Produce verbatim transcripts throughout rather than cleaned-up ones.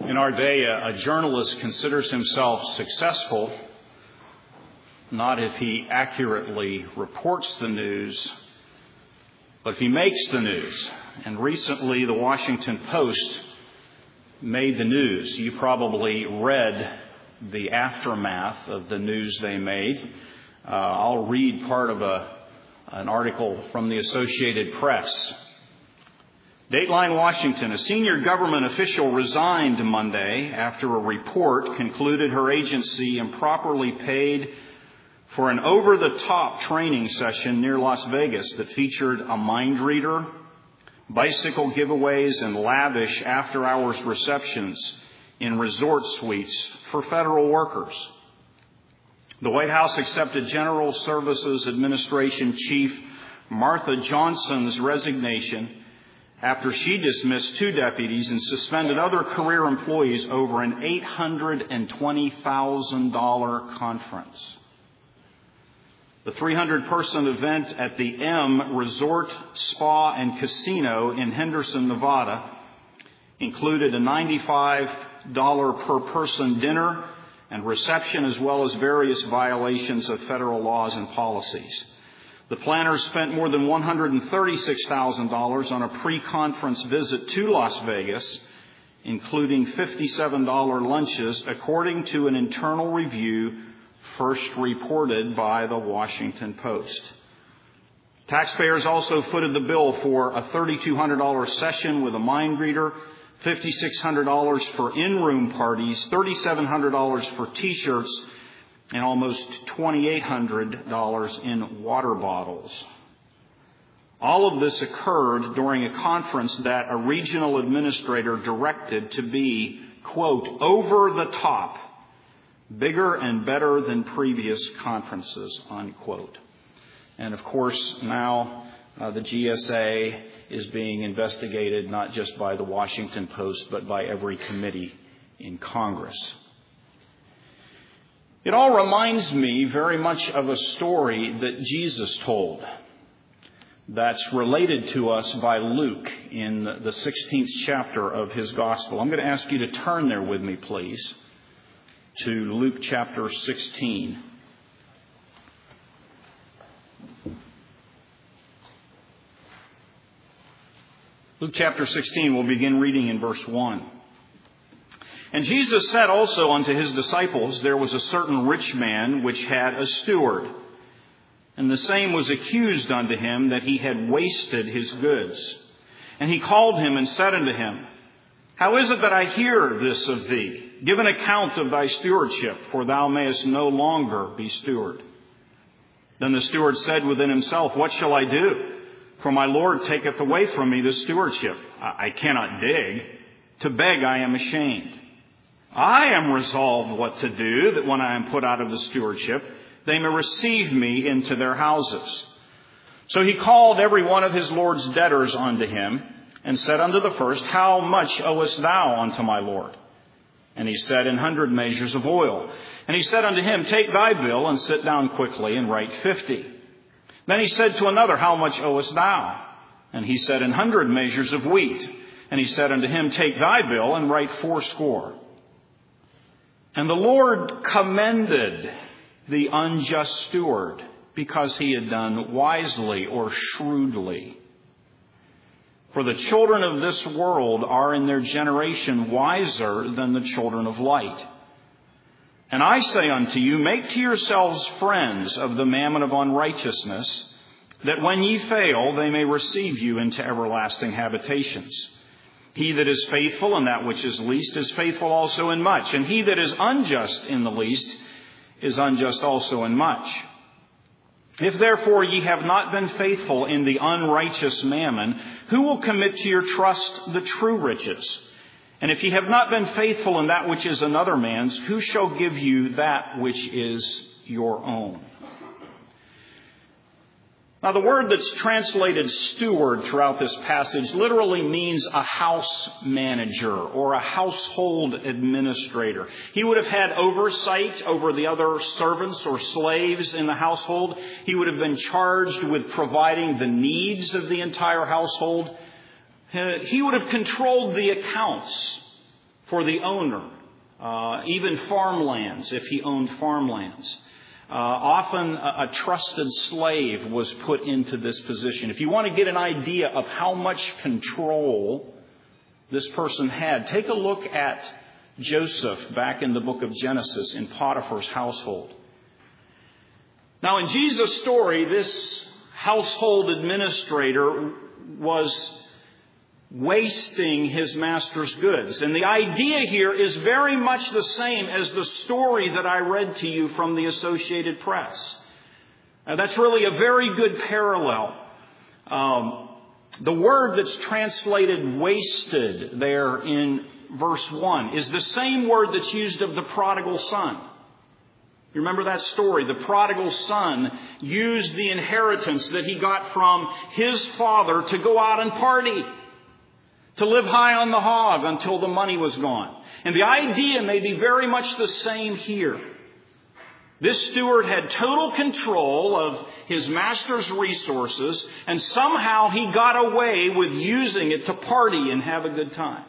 In our day, a, a journalist considers himself successful not if he accurately reports the news, but if he makes the news. And recently, the Washington Post made the news. You probably read the aftermath of the news they made. Uh, I'll read part of a, an article from the Associated Press. Dateline Washington, a senior government official resigned Monday after a report concluded her agency improperly paid for an over-the-top training session near Las Vegas that featured a mind reader, bicycle giveaways, and lavish after-hours receptions in resort suites for federal workers. The White House accepted General Services Administration Chief Martha Johnson's resignation after she dismissed two deputies and suspended other career employees over an eight hundred twenty thousand dollars conference. The three hundred person event at the M Resort, Spa, and Casino in Henderson, Nevada included a ninety-five dollars per person dinner and reception, as well as various violations of federal laws and policies. The planners spent more than one hundred thirty-six thousand dollars on a pre-conference visit to Las Vegas, including fifty-seven dollars lunches, according to an internal review first reported by the Washington Post. Taxpayers also footed the bill for a three thousand two hundred dollars session with a mind reader, five thousand six hundred dollars for in-room parties, three thousand seven hundred dollars for T-shirts, and almost two thousand eight hundred dollars in water bottles. All of this occurred during a conference that a regional administrator directed to be, quote, over the top, bigger and better than previous conferences, unquote. And of course, now uh, the G S A is being investigated not just by the Washington Post, but by every committee in Congress. It all reminds me very much of a story that Jesus told that's related to us by Luke in the sixteenth chapter of his gospel. I'm going to ask you to turn there with me, please, to Luke chapter sixteen. Luke chapter sixteen, we'll begin reading in verse one. And Jesus said also unto his disciples, there was a certain rich man which had a steward, and the same was accused unto him that he had wasted his goods. And he called him and said unto him, how is it that I hear this of thee? Give an account of thy stewardship, for thou mayest no longer be steward. Then the steward said within himself, what shall I do? For my Lord taketh away from me the stewardship. I cannot dig. To beg I am ashamed. I am resolved what to do, that when I am put out of the stewardship, they may receive me into their houses. So he called every one of his Lord's debtors unto him, and said unto the first, how much owest thou unto my Lord? And he said, an hundred measures of oil. And he said unto him, take thy bill, and sit down quickly, and write fifty. Then he said to another, how much owest thou? And he said, an hundred measures of wheat. And he said unto him, take thy bill, and write fourscore. And the Lord commended the unjust steward, because he had done wisely or shrewdly. For the children of this world are in their generation wiser than the children of light. And I say unto you, make to yourselves friends of the mammon of unrighteousness, that when ye fail, they may receive you into everlasting habitations. He that is faithful in that which is least is faithful also in much. And he that is unjust in the least is unjust also in much. If therefore ye have not been faithful in the unrighteous mammon, who will commit to your trust the true riches? And if ye have not been faithful in that which is another man's, who shall give you that which is your own? Now, the word that's translated steward throughout this passage literally means a house manager or a household administrator. He would have had oversight over the other servants or slaves in the household. He would have been charged with providing the needs of the entire household. He would have controlled the accounts for the owner, uh, even farmlands, if he owned farmlands. Uh, often a, a trusted slave was put into this position. If you want to get an idea of how much control this person had, take a look at Joseph back in the book of Genesis in Potiphar's household. Now, in Jesus' story, this household administrator was wasting his master's goods. And the idea here is very much the same as the story that I read to you from the Associated Press. Now, that's really a very good parallel. Um, the word that's translated wasted there in verse one is the same word that's used of the prodigal son. You remember that story? The prodigal son used the inheritance that he got from his father to go out and party, to live high on the hog until the money was gone. And the idea may be very much the same here. This steward had total control of his master's resources, and somehow he got away with using it to party and have a good time.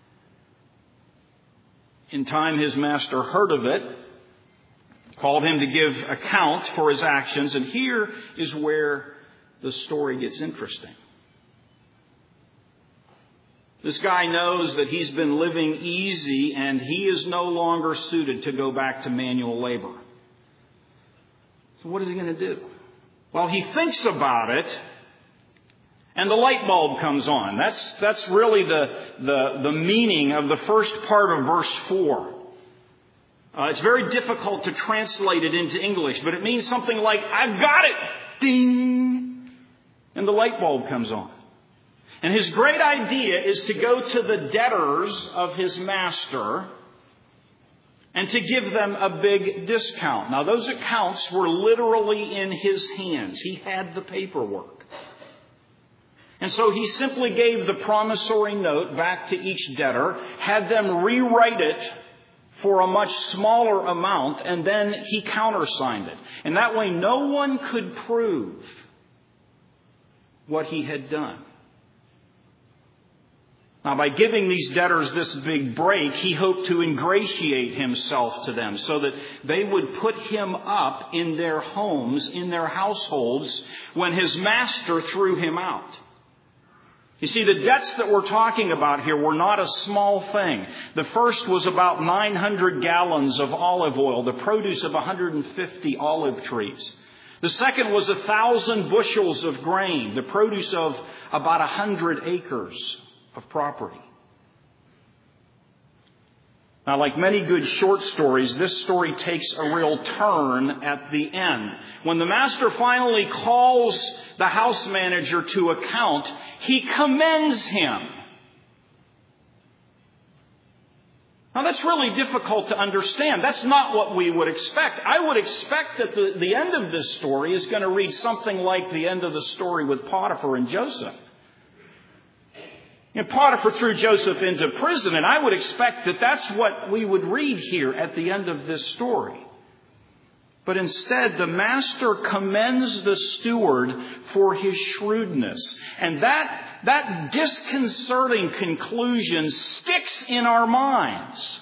In time, his master heard of it, called him to give account for his actions, and here is where the story gets interesting. This guy knows that he's been living easy and he is no longer suited to go back to manual labor. So what is he going to do? Well, he thinks about it and the light bulb comes on. That's, that's really the, the, the meaning of the first part of verse four. Uh, it's very difficult to translate it into English, but it means something like, I've got it! Ding! And the light bulb comes on. And his great idea is to go to the debtors of his master and to give them a big discount. Now, those accounts were literally in his hands. He had the paperwork. And so he simply gave the promissory note back to each debtor, had them rewrite it for a much smaller amount, and then he countersigned it. And that way no one could prove what he had done. Now, by giving these debtors this big break, he hoped to ingratiate himself to them so that they would put him up in their homes, in their households, when his master threw him out. You see, the debts that we're talking about here were not a small thing. The first was about nine hundred gallons of olive oil, the produce of one hundred fifty olive trees. The second was a thousand bushels of grain, the produce of about one hundred acres of property. Now, like many good short stories, this story takes a real turn at the end. When the master finally calls the house manager to account, he commends him. Now, that's really difficult to understand. That's not what we would expect. I would expect that the, the end of this story is going to read something like the end of the story with Potiphar and Joseph. And Potiphar threw Joseph into prison, and I would expect that that's what we would read here at the end of this story. But instead, the master commends the steward for his shrewdness. And that, that disconcerting conclusion sticks in our minds.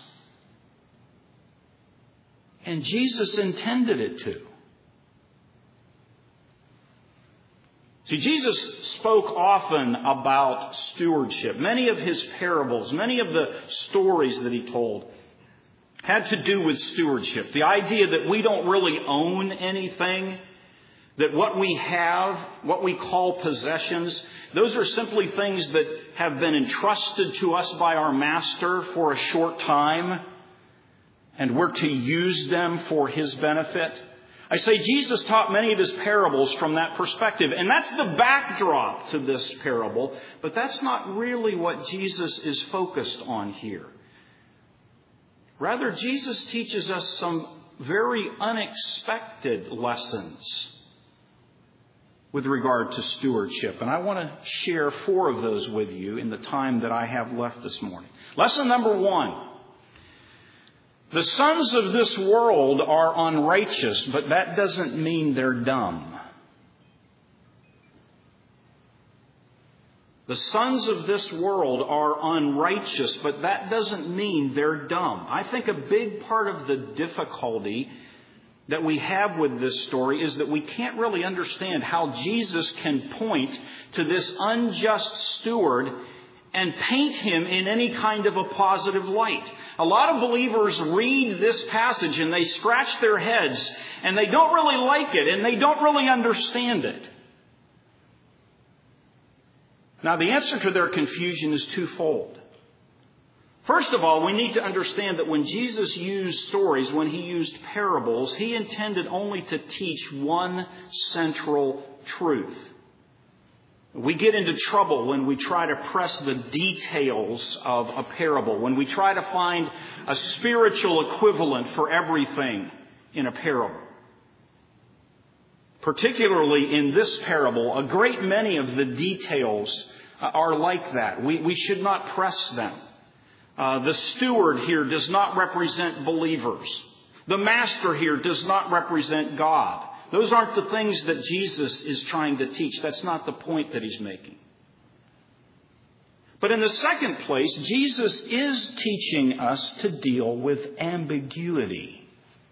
And Jesus intended it to. See, Jesus spoke often about stewardship. Many of his parables, many of the stories that he told had to do with stewardship. The idea that we don't really own anything, that what we have, what we call possessions, those are simply things that have been entrusted to us by our master for a short time, and we're to use them for his benefit. I say Jesus taught many of his parables from that perspective, and that's the backdrop to this parable, but that's not really what Jesus is focused on here. Rather, Jesus teaches us some very unexpected lessons with regard to stewardship, and I want to share four of those with you in the time that I have left this morning. Lesson number one. The sons of this world are unrighteous, but that doesn't mean they're dumb. The sons of this world are unrighteous, but that doesn't mean they're dumb. I think a big part of the difficulty that we have with this story is that we can't really understand how Jesus can point to this unjust steward and paint him in any kind of a positive light. A lot of believers read this passage and they scratch their heads and they don't really like it and they don't really understand it. Now, the answer to their confusion is twofold. First of all, we need to understand that when Jesus used stories, when he used parables, he intended only to teach one central truth. We get into trouble when we try to press the details of a parable, when we try to find a spiritual equivalent for everything in a parable. Particularly in this parable, a great many of the details are like that. We, we should not press them. Uh, the steward here does not represent believers. The master here does not represent God. Those aren't the things that Jesus is trying to teach. That's not the point that he's making. But in the second place, Jesus is teaching us to deal with ambiguity.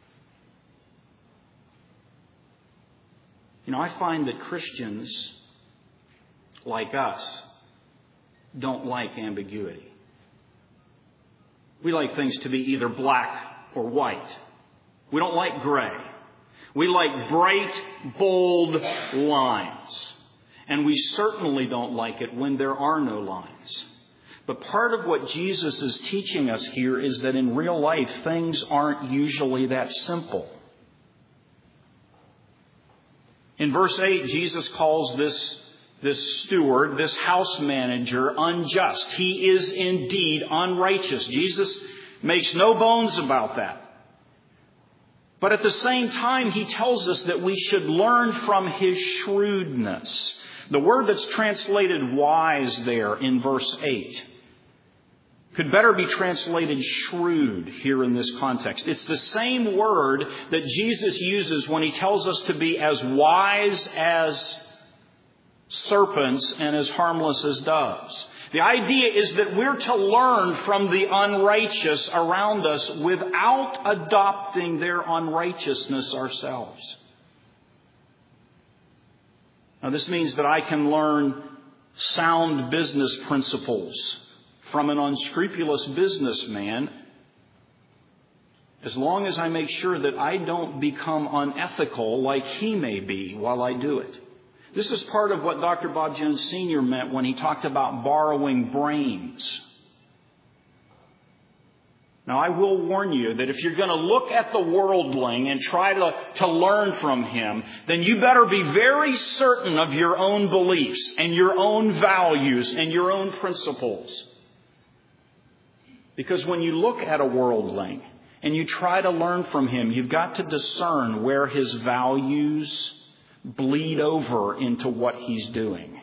You know, I find that Christians like us don't like ambiguity. We like things to be either black or white. We don't like gray. We like bright, bold lines. And we certainly don't like it when there are no lines. But part of what Jesus is teaching us here is that in real life, things aren't usually that simple. In verse eight, Jesus calls this This steward, this house manager, unjust. He is indeed unrighteous. Jesus makes no bones about that. But at the same time, he tells us that we should learn from his shrewdness. The word that's translated wise there in verse eight could better be translated shrewd here in this context. It's the same word that Jesus uses when he tells us to be as wise as serpents and as harmless as doves. The idea is that we're to learn from the unrighteous around us without adopting their unrighteousness ourselves. Now, this means that I can learn sound business principles from an unscrupulous businessman as long as I make sure that I don't become unethical like he may be while I do it. This is part of what Doctor Bob Jones Senior meant when he talked about borrowing brains. Now, I will warn you that if you're going to look at the worldling and try to, to learn from him, then you better be very certain of your own beliefs and your own values and your own principles. Because when you look at a worldling and you try to learn from him, you've got to discern where his values bleed over into what he's doing.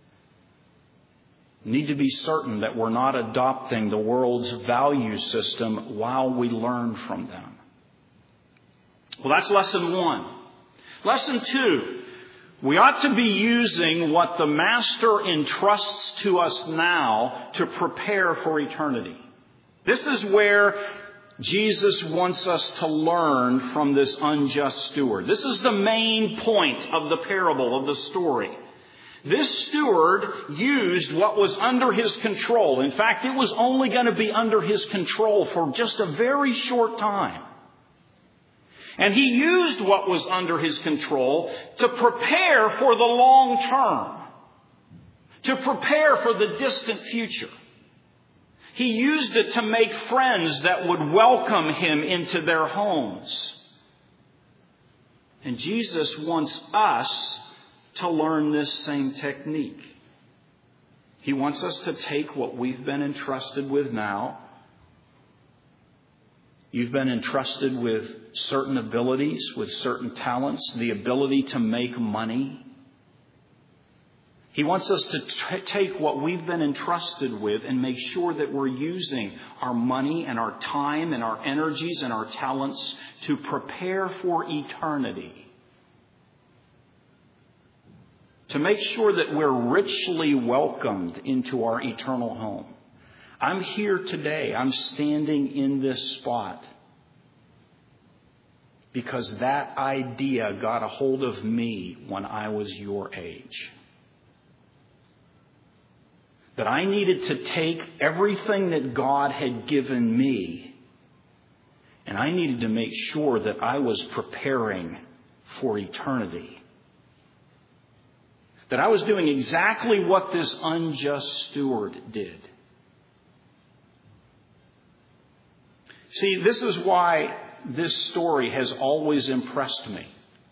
We need to be certain that we're not adopting the world's value system while we learn from them. Well, that's lesson one. Lesson two, we ought to be using what the Master entrusts to us now to prepare for eternity. This is where Jesus wants us to learn from this unjust steward. This is the main point of the parable, of the story. This steward used what was under his control. In fact, it was only going to be under his control for just a very short time. And he used what was under his control to prepare for the long term, to prepare for the distant future. He used it to make friends that would welcome him into their homes. And Jesus wants us to learn this same technique. He wants us to take what we've been entrusted with now. You've been entrusted with certain abilities, with certain talents, the ability to make money. He wants us to t- take what we've been entrusted with and make sure that we're using our money and our time and our energies and our talents to prepare for eternity. to make sure that we're richly welcomed into our eternal home. I'm here today. I'm standing in this spot because that idea got a hold of me when I was your age. That I needed to take everything that God had given me, and I needed to make sure that I was preparing for eternity. That I was doing exactly what this unjust steward did. See, this is why this story has always impressed me.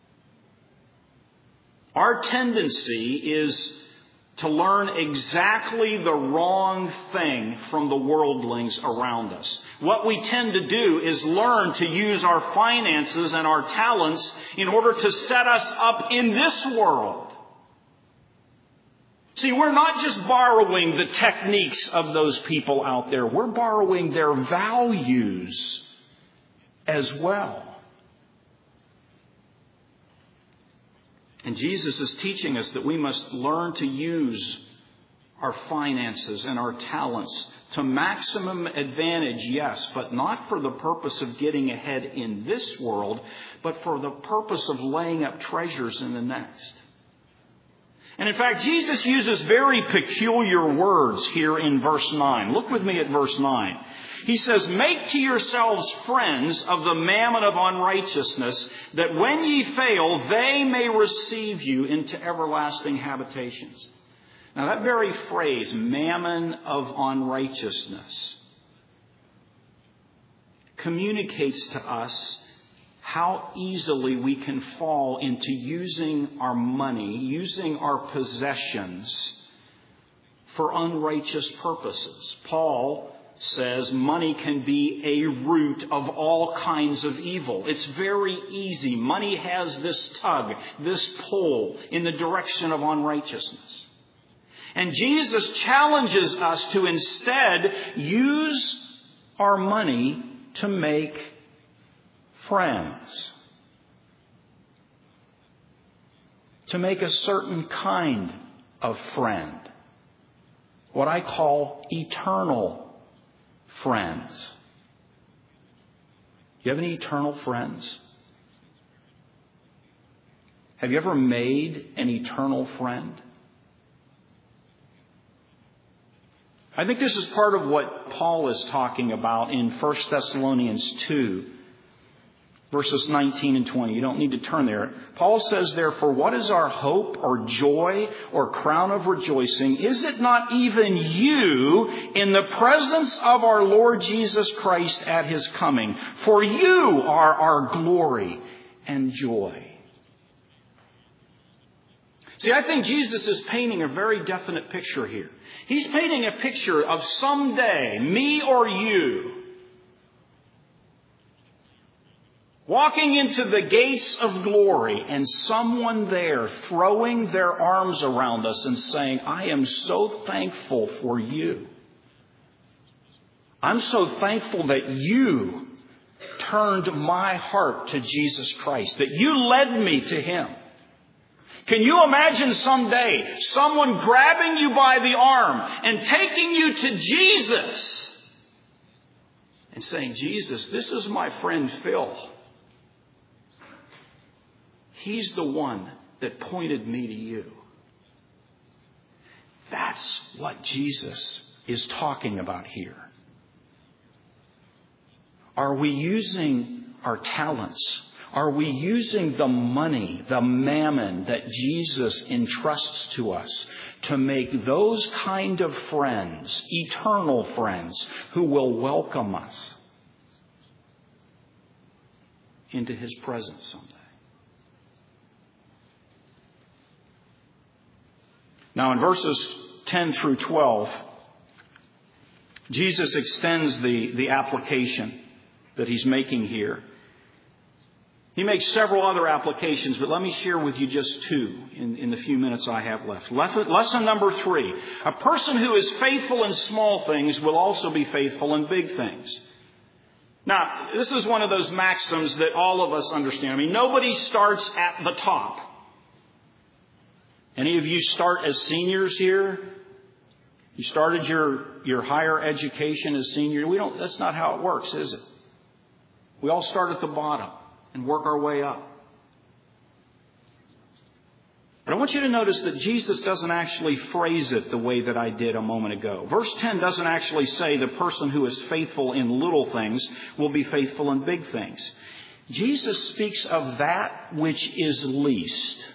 Our tendency is to learn exactly the wrong thing from the worldlings around us. What we tend to do is learn to use our finances and our talents in order to set us up in this world. See, we're not just borrowing the techniques of those people out there. We're borrowing their values as well. And Jesus is teaching us that we must learn to use our finances and our talents to maximum advantage, yes, but not for the purpose of getting ahead in this world, but for the purpose of laying up treasures in the next. And in fact, Jesus uses very peculiar words here in verse nine. Look with me at verse nine. He says, "Make to yourselves friends of the mammon of unrighteousness, that when ye fail, they may receive you into everlasting habitations." Now that very phrase, mammon of unrighteousness, communicates to us how easily we can fall into using our money, using our possessions for unrighteous purposes. Paul says money can be a root of all kinds of evil. It's very easy. Money has this tug, this pull in the direction of unrighteousness. And Jesus challenges us to instead use our money to make friends. To make a certain kind of friend. What I call eternal friends. Do you have any eternal friends? Have you ever made an eternal friend? I think this is part of what Paul is talking about in First Thessalonians two. Verses nineteen and twenty. You don't need to turn there. Paul says, "Therefore, what is our hope or joy or crown of rejoicing? Is it not even you in the presence of our Lord Jesus Christ at his coming? For you are our glory and joy." See, I think Jesus is painting a very definite picture here. He's painting a picture of someday, me or you, walking into the gates of glory and someone there throwing their arms around us and saying, "I am so thankful for you. I'm so thankful that you turned my heart to Jesus Christ, that you led me to him." Can you imagine someday someone grabbing you by the arm and taking you to Jesus and saying, "Jesus, this is my friend Phil. He's the one that pointed me to you." That's what Jesus is talking about here. Are we using our talents? Are we using the money, the mammon that Jesus entrusts to us to make those kind of friends, eternal friends, who will welcome us into his presence someday? Now in verses ten through twelve, Jesus extends the, the application that he's making here. He makes several other applications, but let me share with you just two in, in the few minutes I have left. Lesson number three. A person who is faithful in small things will also be faithful in big things. Now, this is one of those maxims that all of us understand. I mean, nobody starts at the top. Any of you start as seniors here? You started your, your higher education as seniors. We don't, that's not how it works, is it? We all start at the bottom and work our way up. But I want you to notice that Jesus doesn't actually phrase it the way that I did a moment ago. Verse ten doesn't actually say the person who is faithful in little things will be faithful in big things. Jesus speaks of that which is least.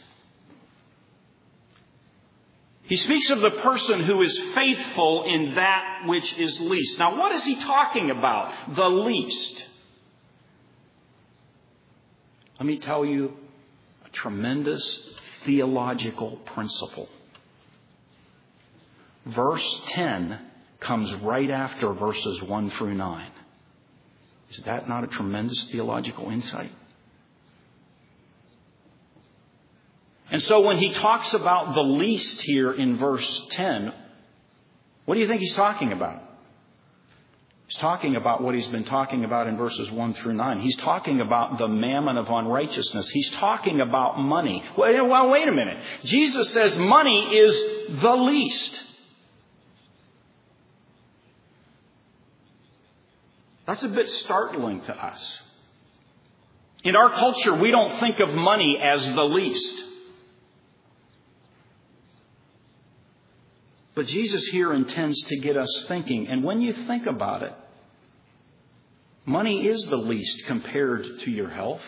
He speaks of the person who is faithful in that which is least. Now, what is he talking about? The least. Let me tell you a tremendous theological principle. Verse ten comes right after verses one through nine. Is that not a tremendous theological insight? And so when he talks about the least here in verse ten, what do you think he's talking about? He's talking about what he's been talking about in verses one through nine. He's talking about the mammon of unrighteousness. He's talking about money. Well, well, wait a minute. Jesus says money is the least. That's a bit startling to us. In our culture, we don't think of money as the least. But Jesus here intends to get us thinking. And when you think about it, money is the least compared to your health,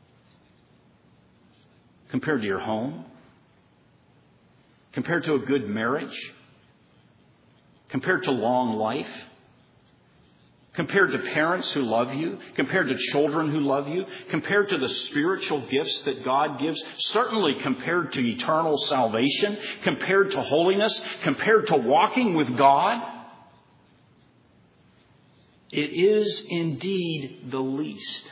compared to your home, compared to a good marriage, compared to long life, compared to parents who love you, compared to children who love you, compared to the spiritual gifts that God gives, certainly compared to eternal salvation, compared to holiness, compared to walking with God. It is indeed the least.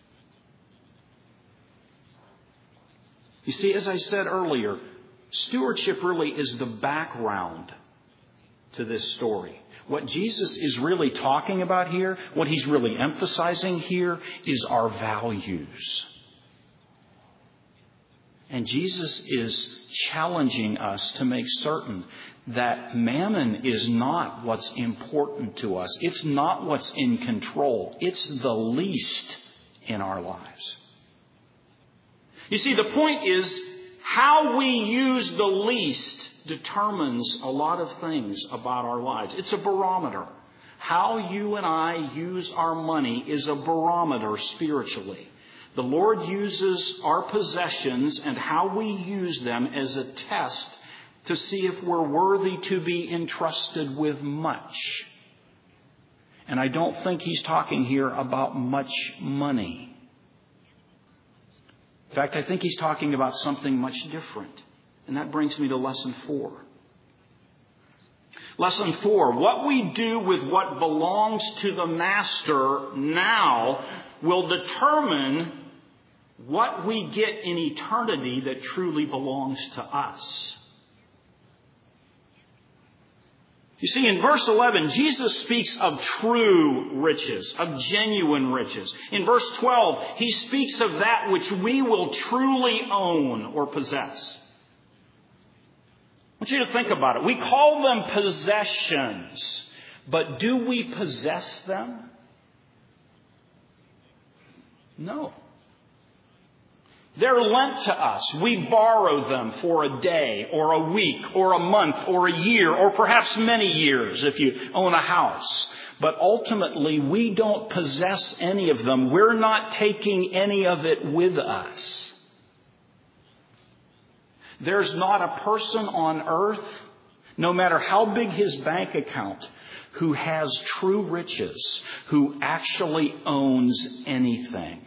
You see, as I said earlier, stewardship really is the background to this story. What Jesus is really talking about here, what he's really emphasizing here, is our values. And Jesus is challenging us to make certain that mammon is not what's important to us. It's not what's in control. It's the least in our lives. You see, the point is how we use the least determines a lot of things about our lives. It's a barometer. How you and I use our money is a barometer spiritually. The Lord uses our possessions and how we use them as a test to see if we're worthy to be entrusted with much. And I don't think he's talking here about much money. In fact, I think he's talking about something much different. And that brings me to lesson four. Lesson four, what we do with what belongs to the master now will determine what we get in eternity that truly belongs to us. You see, in verse eleven, Jesus speaks of true riches, of genuine riches. In verse twelve, he speaks of that which we will truly own or possess. I want you to think about it. We call them possessions, but do we possess them? No. They're lent to us. We borrow them for a day or a week or a month or a year or perhaps many years if you own a house. But ultimately, we don't possess any of them. We're not taking any of it with us. There's not a person on earth, no matter how big his bank account, who has true riches, who actually owns anything.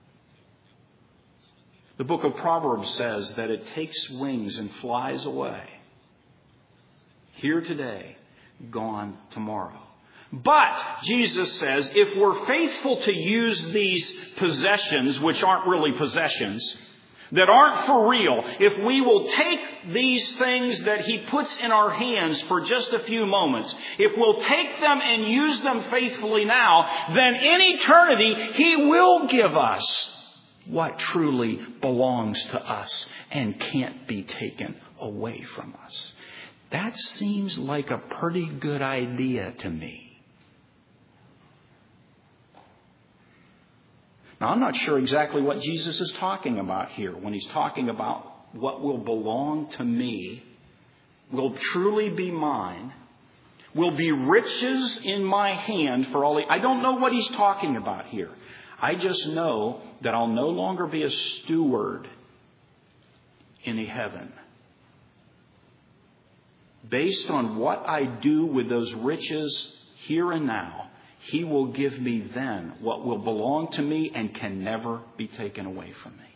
The book of Proverbs says that it takes wings and flies away. Here today, gone tomorrow. But, Jesus says, if we're faithful to use these possessions, which aren't really possessions, that aren't for real, if we will take these things that he puts in our hands for just a few moments, if we'll take them and use them faithfully now, then in eternity he will give us what truly belongs to us and can't be taken away from us. That seems like a pretty good idea to me. Now, I'm not sure exactly what Jesus is talking about here when he's talking about what will belong to me, will truly be mine, will be riches in my hand for all. I don't know what he's talking about here. I just know that I'll no longer be a steward in heaven. Based on what I do with those riches here and now, he will give me then what will belong to me and can never be taken away from me.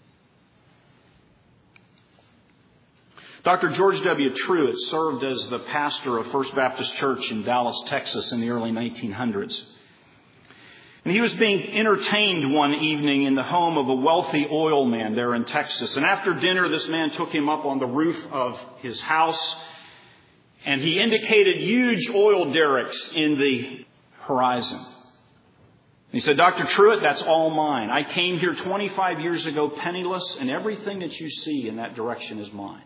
Doctor George W. Truett served as the pastor of First Baptist Church in Dallas, Texas in the early nineteen hundreds. And he was being entertained one evening in the home of a wealthy oil man there in Texas. And after dinner, this man took him up on the roof of his house, and he indicated huge oil derricks in the horizon. He said, "Doctor Truett, that's all mine. I came here twenty-five years ago penniless, and everything that you see in that direction is mine."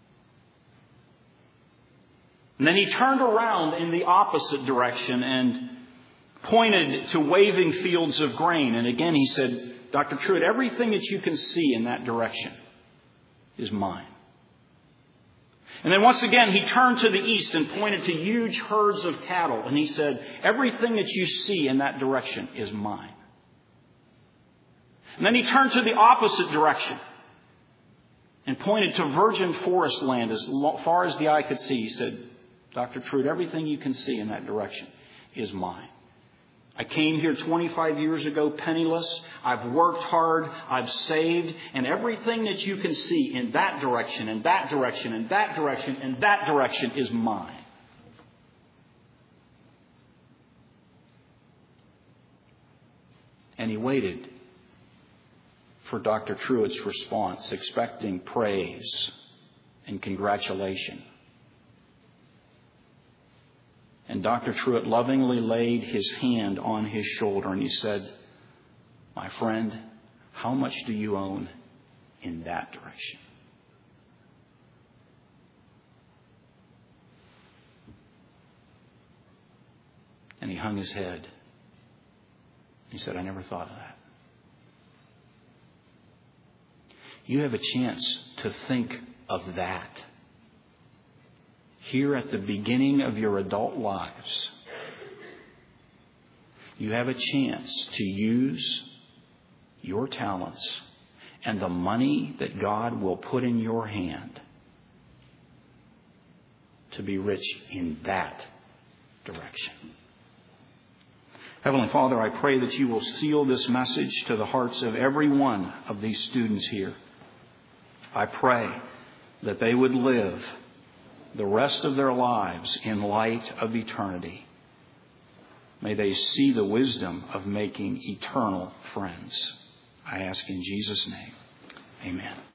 And then he turned around in the opposite direction and pointed to waving fields of grain. And again he said, "Doctor Truett, everything that you can see in that direction is mine." And then once again he turned to the east and pointed to huge herds of cattle. And he said, "Everything that you see in that direction is mine." And then he turned to the opposite direction and pointed to virgin forest land as far as the eye could see. He said, "Doctor Truett, everything you can see in that direction is mine. I came here twenty-five years ago penniless. I've worked hard. I've saved. And everything that you can see in that direction, and that direction, and that direction, and that direction is mine." And he waited for Doctor Truett's response, expecting praise and congratulation. And Doctor Truett lovingly laid his hand on his shoulder and he said, "My friend, how much do you own in that direction?" And he hung his head. He said, "I never thought of that." You have a chance to think of that here at the beginning of your adult lives. You have a chance to use your talents and the money that God will put in your hand to be rich in that direction. Heavenly Father, I pray that you will seal this message to the hearts of every one of these students here. I pray that they would live the rest of their lives in light of eternity. May they see the wisdom of making eternal friends. I ask in Jesus' name. Amen.